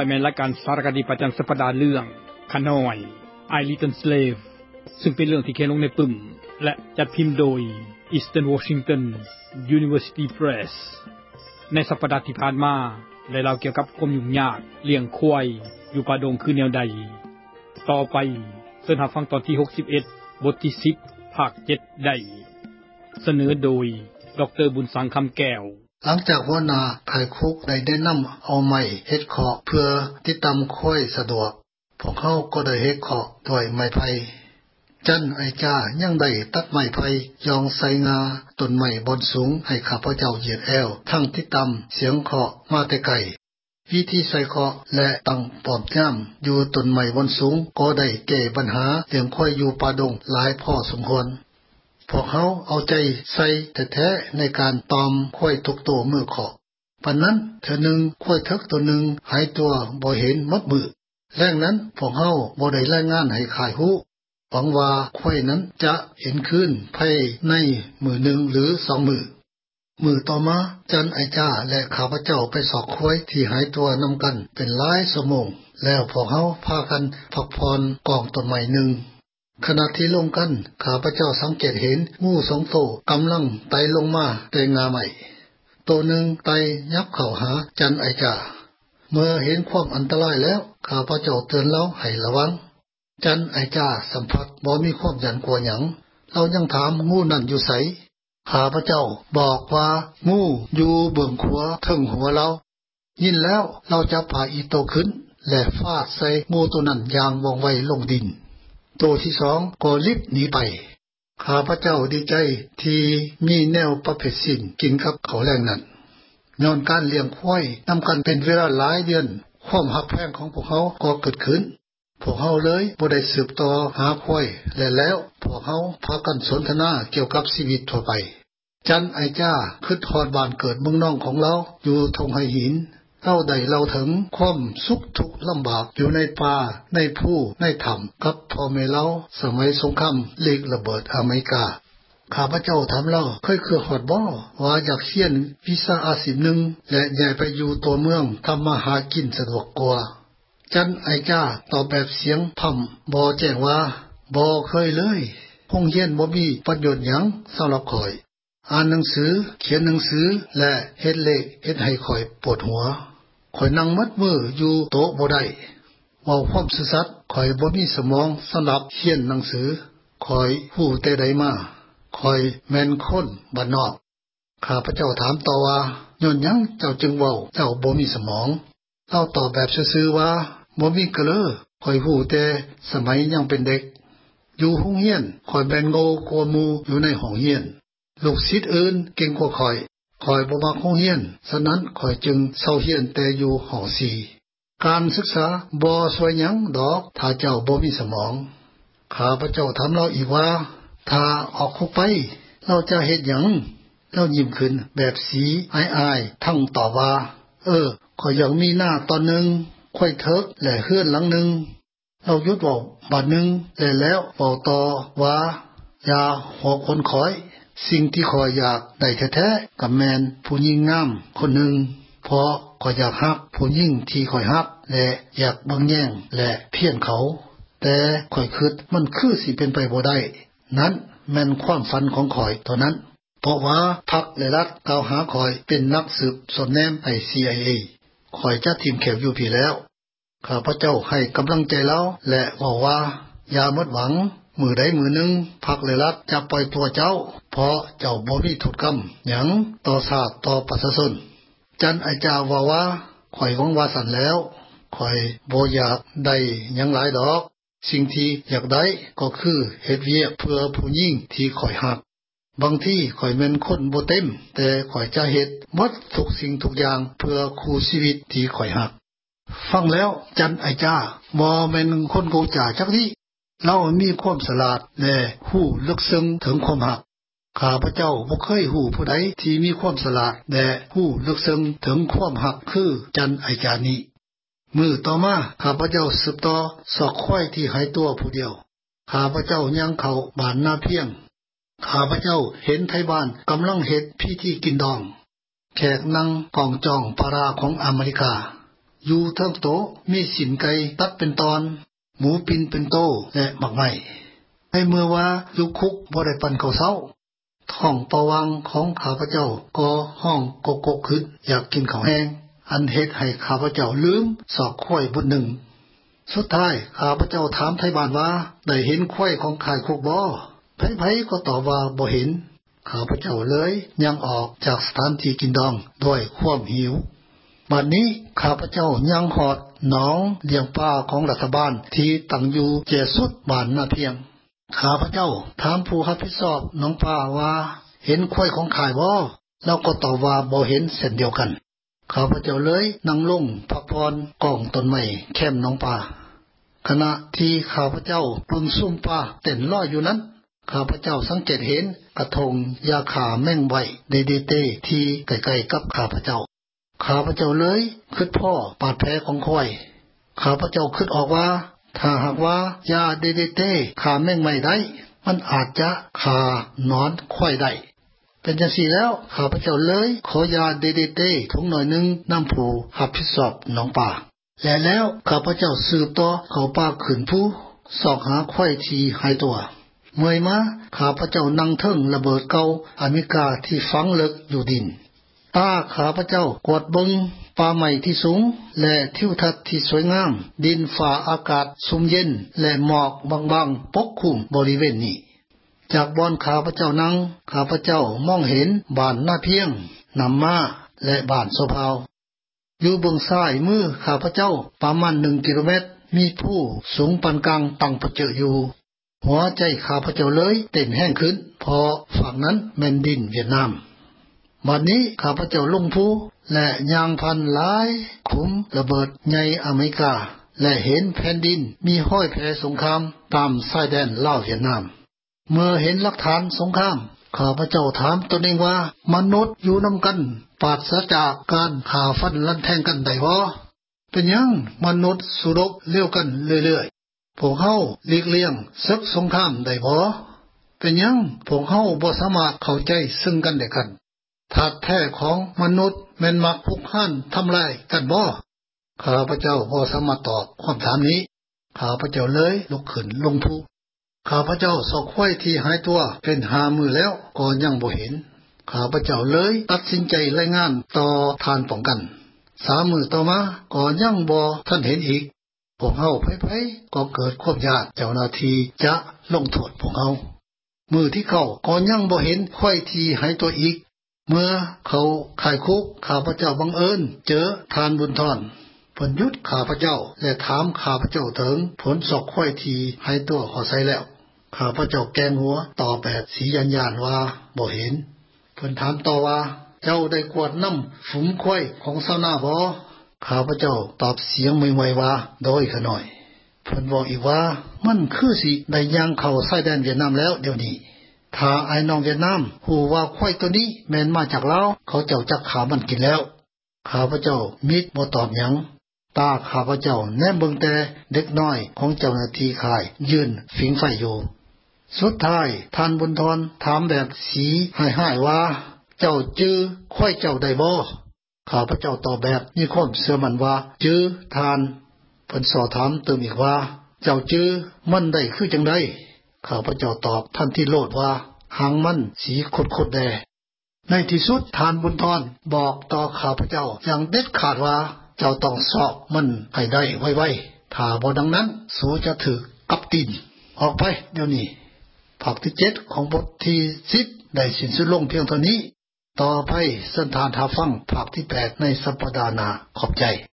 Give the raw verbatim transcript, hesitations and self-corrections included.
แม่นรายการสารคดีประจำสัปดาห์เรื่องขน้อย I Little Slave ซึ่งเป็นเรื่องที่เขียนลงในปึ้มและจัดพิมพ์โดย Eastern Washington University Press ในสัปดาห์ที่ผ่านมาได้เล่าเกี่ยวกับความยุ่งยากเลี้ยงควายอยู่ป่าดงคือแนวใดต่อไปเชิญรับฟังตอนที่หกสิบเอ็ดบทที่สิบภาคเจ็ดได้เสนอโดยดร.บุญสังคำแก้วหลังจากหัวหน้าไข่คุกได้แนะนำเอาไม้เฮ็ดเคาะเพื่อติดตามค่อยสะดวกพวกเขาก็ได้เฮ็ดเคาะด้วยไม้ไผ่จันไอจ้ายังได้ตัดไม้ไผ่ยองใส่งาต้นไม้บนสูงให้ข้าพเจ้าเหยียดแอวทั้งติดตามเสียงเคาะมาแต่ไกลวิธีใส่เคาะและตั้งปอมย่ำอยู่ต้นไม้บนสูงก็ได้แก้ปัญหาเลี้ยงควายอยู่ป่าดงหลายพอสมควรพวกเขาเอาใจใส่แท้ๆในการตอมควายทุกตัวมือเคาะปานนั้นเธอหนึ่งควายทึกตัวหนึ่งหายตัวบ่เห็นมัดมือแรงนั้นพวกเขาบ่ได้รายงานให้ข่ายฮู้หวังว่าควายนั้นจะเห็นคืนภายในมือหนึ่งหรือสองมือมือต่อมาจันไอจ้าและข้าพเจ้าไปสอกควายที่หายตัวนำกันเป็นหลายชั่วโมงแล้วพวกเขาพากันพักผ่อนกองต้นไม้หนึ่งขณะที่ลงกันข้าพเจ้าสังเกตเห็นงูสองตัวกำลังไต่ลงมาแต่งาใหม่ตัวหนึ่งไต่ยับเข้าหาจันไอจ้าเมื่อเห็นความอันตรายแล้วข้าพเจ้าเตือนเราให้ระวังจันไอจ้าสัมผัสบ่มีความหยันกลัวหยังเรายังถามงูนั่นอยู่ไสข้าพเจ้าบอกว่างูอยู่เบื้องขวาถึงหัวเรายินแล้วเราจะพาอีโตขึ้นและฟาดใส่งูตัวนั้นอย่างว่องไวลงดินตัวที่สองก็รีบหนีไปข้าพเจ้าดีใจที่มีแนวประเภทสิ่งกินกับเขาแรงนั้นย้อนการเลี้ยงควายนำกันเป็นเวลาหลายเดือนความหักแพงของพวกเขาก็เกิดขึ้นพวกเขาเลยบ่ได้สืบต่อหาควายและแล้วพวกเขาพากันสนทนาเกี่ยวกับชีวิตทั่วไปจันไอจ้าคิดฮอดบ้านเกิดเมืองน้องของเราอยู่ทงไหหินเล่าได้เล่าถึงความสุขทุกข์ลำบากอยู่ในป่าในภูในถ้ำกับพ่อแม่เราสมัยสงครามเล็กระเบิดอเมริกาข้าพเจ้าถามเราเคยคือฮอดบ่ว่าอยากเรียนวิชาอาชีพหนึ่งและย้ายไปอยู่ตัวเมืองทำมาหากินสะดวกกว่าจันไอจ้าตอบแบบเสียงพ่ำบ่แจ้งว่าบ่เคยเลยโรงเรียนบ่มีประโยชน์หยังสำหรับข้อยอ่านหนังสือเขียนหนังสือและเฮ็ดเลขเฮ็ดให้ข้อยปวดหัวข้อยนั่งมัดมืออยู่โต๊ะบ่ได้เว้าความซื่อสัตย์ข้อยบ่มีสมองสำหรับเขียนหนังสือข้อยฮู้แต่ใดมาข้อยแม่นคนบ้านนอกข้าพเจ้าถามต่อว่าย้อนหยังเจ้าจึงเว้าเจ้าบ่มีสมองเราตอบแบบซื่อๆว่าบ่มีกะเลอข้อยฮู้แต่สมัยยังเป็นเด็กอยู่โรงเรียนข้อยแม่นโง่กว่าหมู่อยู่ในห้องเรียนลูกศิษย์อื่นเก่งกว่าข้อยข้อยบ่มักโรงเรียนฉะนั้นข้อยจึงเซาเรียนแต่อยู่หอสี่การศึกษาบ่ช่วยหยังดอกถ้าเจ้าบ่มีสมองข้าพเจ้าถามเราอีกว่าถ้าออกคุกไปเราจะเฮ็ดหยังเรายิ้มขึ้นแบบสีอายๆทั้งตอบว่าเออข้อยยังมีหน้าตอนนึงค่อยเถิกและเฮือนหลังนึงเราหยุดเว้าบัดนึงและแล้วเว้าต่อว่าอย่าหัวคนข้อยสิ่งที่ข้อยอยากได้แท้ๆกับแม่นผู้หญิงงามคนหนึ่งเพราะข้อยอยากฮักผู้หญิงที่ข้อยฮักและอยากเบิ่งแย่งและเพี้ยนเขาแต่ข้อยคิดมันคือสิเป็นไปบ่ได้นั้นแม่นความฝันของข้อยเท่านั้นเพราะว่าพรรคและรัฐกล่าวหาข้อยเป็นนักสืบสวนแนมให้ ซี ไอ เอ ข้อยจะทีมแขวอยู่พี่แล้วข้าพเจ้าให้กำลังใจเราและบอกว่าอย่าหมดหวังมือใดมือหนึ่งพรรคและรัฐจะปล่อยตัวเจ้าเพราะเจ้าบ่มีโทษกรรมหยังต่อชาติต่อประชาชนจันอาจารย์ว่าว่าข้อยหวังว่าสั่นแล้วข้อยบ่อยากได้หยังหลายดอกสิ่งที่อยากได้ก็คือเฮ็ดเวียกเพื่อผู้หญิงที่ข้อยฮักบางที่ข้อยแม่นคนบ่เต็มแต่ข้อยจะเฮ็ดหมดทุกสิ่งทุกอย่างเพื่อคู่ชีวิตที่ข้อยฮักฟังแล้วจันไอจ้าบ่แม่นคนโกจ๋าจักทีเรามีความฉลาดและฮู้ลึกซึ้งถึงความฮักข้าพเจ้าบ่เคยฮู้ผู้ใดที่มีความฉลาดและฮู้ลึกซึ้งถึงความฮักคือจันไอจานี้มื้อต่อมาข้าพเจ้าสืบต่อสอกควายที่หายตัวผู้เดียวข้าพเจ้าย่างเข้าบ้านนาเพียงข้าพเจ้าเห็นไทบ้านกำลังเฮ็ดพิธีกินดองแขกนั่งกองจองปาราของอเมริกาอยู่เทิงโต๊ะมีสินไก่ตัดเป็นตอนหมูปินเป็นโตและหมักไหม้ในเมื่อว่าอยู่คุกบ่ได้ปันข้าวเช้าท้องประวังของข้าพเจ้าก็ห้องโกโกขึ้นอยากกินข้าวแห้งอันเฮ็ดให้ข้าพเจ้าลืมสอกข้อยบุญหนึ่งสุดท้ายข้าพเจ้าถามไทบ้านว่าได้เห็นข้อยของข้ายคุกบ่ไผๆก็ตอบว่าบ่เห็นข้าพเจ้าเลยยังออกจากสถานที่กินดองด้วยความหิวบัดนี้ข้าพเจ้ายังหอดหนองเลี้ยงปลาของรัฐบาลที่ตั้งอยู่เจสุดบ้านนาเพียงข้าพเจ้าถามผู้รับผิดชอบหนองปลาว่าเห็นข้อยของข้ายบ่แล้วก็ตอบว่าบ่เห็นเช่นเดียวกันข้าพเจ้าเลยนั่งลงพักผ่อนกองต้นไม้แคมหนองปลาขณะที่ข้าพเจ้าเบิ่งซุ่มปลาเต้นลอยอยู่นั้นข้าพเจ้าสังเกตเห็นกระทงยาฆ่าแมงไว้เดเตที่ใกล้ๆกับข้าพเจ้าข้าพเจ้าเลยคิดพ่อบาดแผลของข้อยข้าพเจ้าคิดออกว่าถ้าหากว่ายาเดเตฆ่าแมงไม้ได้มันอาจจะฆ่านอนข้อยได้เป็นจังซี่แล้วข้าพเจ้าเลยขอยาเดเตถุงหน่อยนึงนำผู้รับผิดชอบหนองป่าและแล้วข้าพเจ้าสืบต่อเข้าป่าขึ้นผู้สอกหาข้อยที่หายตัวเมื่อยมาข้าพเจ้านั่งเทิงระเบิดเก่าอเมริกาที่ฝังลึกอยู่ดินตาข้าพเจ้ากวดเบิงป่าไม้ที่สูงและทิวทัศน์ที่สวยงามดินฟ้าอากาศสุ่มเย็นและหมอกบางๆปกคลุมบริเวณนี้จากบอนข้าพเจ้านั่งข้าพเจ้ามองเห็นบ้านหน้าเพียงนำมาและบ้านโซภาวอยู่เบื้องซ้ายมือข้าพเจ้าประมาณหนึ่งกิโลเมตรมีผู้สูงปานกลางตั้งประเจออยู่หัวใจข้าพเจ้าเลยเต้นแห้งขึ้นเพราะฝั่งนั้นแม่นดินเวียดนามบัดนี้ข้าพเจ้าลงภูและย่างพันหลายขุมระเบิดใหญ่อเมริกาและเห็นแผ่นดินมีห้อยแผสงครามตามชายแดนลาวเวียดนามเมื่อเห็นหลักฐานสงครามข้าพเจ้าถามตนเองว่ามนุษย์อยู่นำกันปราศจากการฆ่าฟันลั่นแทงกันได้บ่เป็นหยังมนุษย์สู้รบเร็วกันเรื่อยๆพวกเฮาหลีกเลี่ยงศึกสงครามได้บ่เป็นหยังพวกเฮาบ่สามารถเข้าใจซึ่งกันและกันธาตุแท้ของมนุษย์แม่นมักพุกหันทำลายกันบ่ข้าพเจ้าบ่สามารถตอบความถามนี้ข้าพเจ้าเลยลุกขึ้นลงภูข้าพเจ้าสอกควายที่หายตัวเป็นห้ามื้อแล้วก็ยังบ่เห็นข้าพเจ้าเลยตัดสินใจรายงานต่อทานป้องกันสามมื้อต่อมาก็ยังบ่ทันเห็นอีกพวกเฮาไผๆก็เกิดความยากเจ้าหน้าที่จะลงโทษพวกเฮามื้อที่เข้าก็ยังบ่เห็นควายที่หายตัวอีกเมื่อเขาขายคุกข้าพเจ้าบังเอิญเจอทานบุญทอนเพิ่นหยุดข้าพเจ้าและถามข้าพเจ้าถึงผลสอกควายที่หายตัวขอใส่แล้วข้าพเจ้าแกงหัวตอบแบบสียันยานว่าบ่เห็นเพิ่นถามต่อว่าเจ้าได้กวดน้ำฝูงควายของชาวนาบ่ข้าพเจ้าตอบเสียงไม่ไหวว่าโดยขะหน่อยเพิ่นบอกอีกว่ามันคือสิได้ย่างเข้าชายแดนเวียดนามแล้วเดี๋ยวนี้ถ้าไอ้น้องเวียดนามฮู้ว่าควายตัวนี้แม่นมาจากลาวเขาเจ้าจักขามันกินแล้วข้าพเจ้ามิดบ่ตอบหยังตาข้าพเจ้าแนมเบิ่งแต่เด็กน้อยของเจ้าหน้าที่ค่ายยืนฝิงไฟอยู่สุดท้ายท่านบุญทรถามแบบสีห้ายๆว่าเจ้าจื้อควายเจ้าได้บ่ข้าพเจ้าตอบแบบมีความเชื่อมั่นว่าจื้อทานเพิ่นสอบถามเติมอีกว่าเจ้าจื้อมันได้คือจังได๋ข้าพเจ้าตอบทันทีโลดว่าหางมันสีขดๆแดในที่สุดทานบุญทรบอกต่อข้าพเจ้าอย่างเด็ดขาดว่าเจ้าต้องสอบมันให้ได้ไวๆถ้าบ่ดังนั้นสูจะถูกกับตีนออกไปเดี๋ยวนี้ภาคที่เจ็ดของบทที่สิบได้สิ้นสุดลงเพียงเท่านี้ต่อไปสันทานทาฟังภาคที่แปดในสัปดาห์หน้าขอบใจ